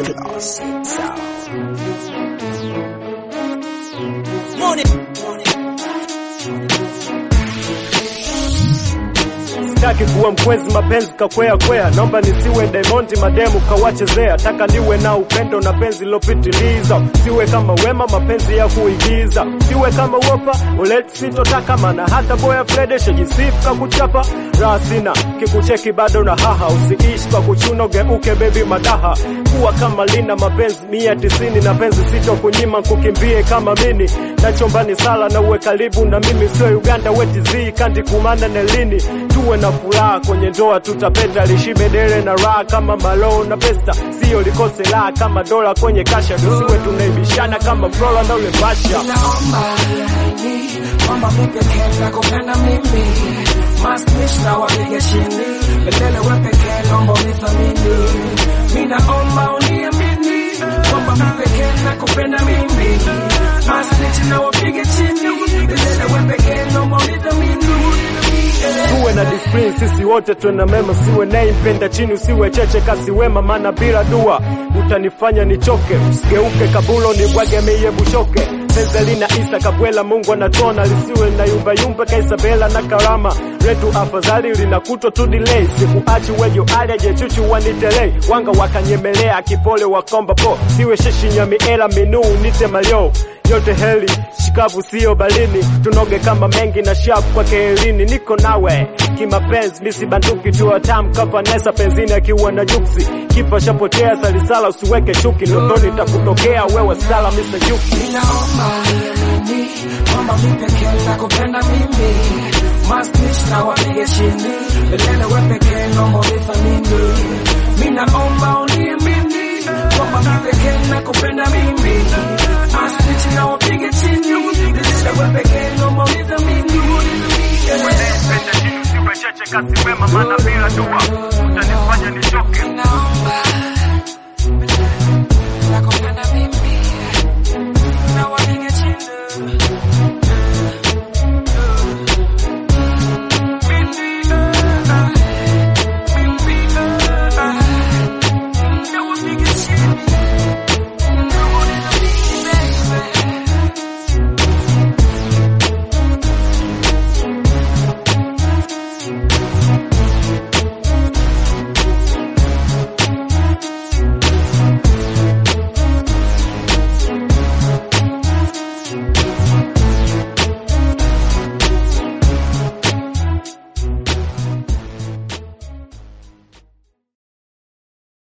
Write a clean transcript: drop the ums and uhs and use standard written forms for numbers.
Classic sound. Sitaki kuwa mkwezi mapenzi kakwea kwea, naomba nisiwe Diamond mademu kawachezea. Taka niwe na upendo na penzi lopitiliza, siwe kama Wema mapenzi ya kuigiza. Siwe kama Wopa uleti sitotaka, mana hata boya Fred shajisifu kuchapa. Raha sina kikucheki bado na haha, usiishi kwa kuchuno geuke baby madaha. Kuwa kama Lina mapenzi 190 na penzi sito kunyima kukimbie kama mini. Nachombani sala na uwe karibu na mimi, sio Uganda weti zi kandi kumanda nelini. Tuwe na furaha kwenye ndoa tutapenda, lishibe dele na raha kama Malo na Pesta. Sio likose la kama dola kwenye kasha, tusiwe tunaibishana kama Flora na ule Basha. Mamba mipeke na kupenda mimi Mastish na wapige shini Betele wepeke nombo nithamini Mina omba uniamini Mamba mipeke na kupenda mimi Mastish na wapige chini Betele wepeke nombo nithamini. Tuwe na discipline sisi wote tuena mema, siwe nae mpenda chini usiwe cheche kasi Wema, mana bila dua utanifanya nichoke. Usigeuke kabulo ni bwage meye bushoke. Penzelina Isa Kabwela Mungu anatona, lisiwe na yumba yumba kaisabela na Karama. Retu afadhali linakuto tu delay, sikuachi wejo aliaje chuchu wanitelei. Wanga wakanyemelea kipole wakomba po, siwe sheshi nyami ela minu nite malio. Yote heli, shikavu siyo balini, tunoge kama mengi na shafu kwa keelini. Niko nawe, kima penzi, misi banduki tuwa tamu kapa nesa penzini akiwa na juksi. Kipa shapotea salisala usiweke shuki, notoni takutokea wewe sala misa juki. Mina omba uniamini, mamba mipeke na kupenda mimi Mastish na wapige chini, betele wepeke nombo nithamini. Mina omba uniamini, mamba mipeke na kupenda mimi Mastish na wapige chini, betele wepeke nombo nithamini. Siwe cheche kasi Wema, mana bila dua utanifanya nichoke.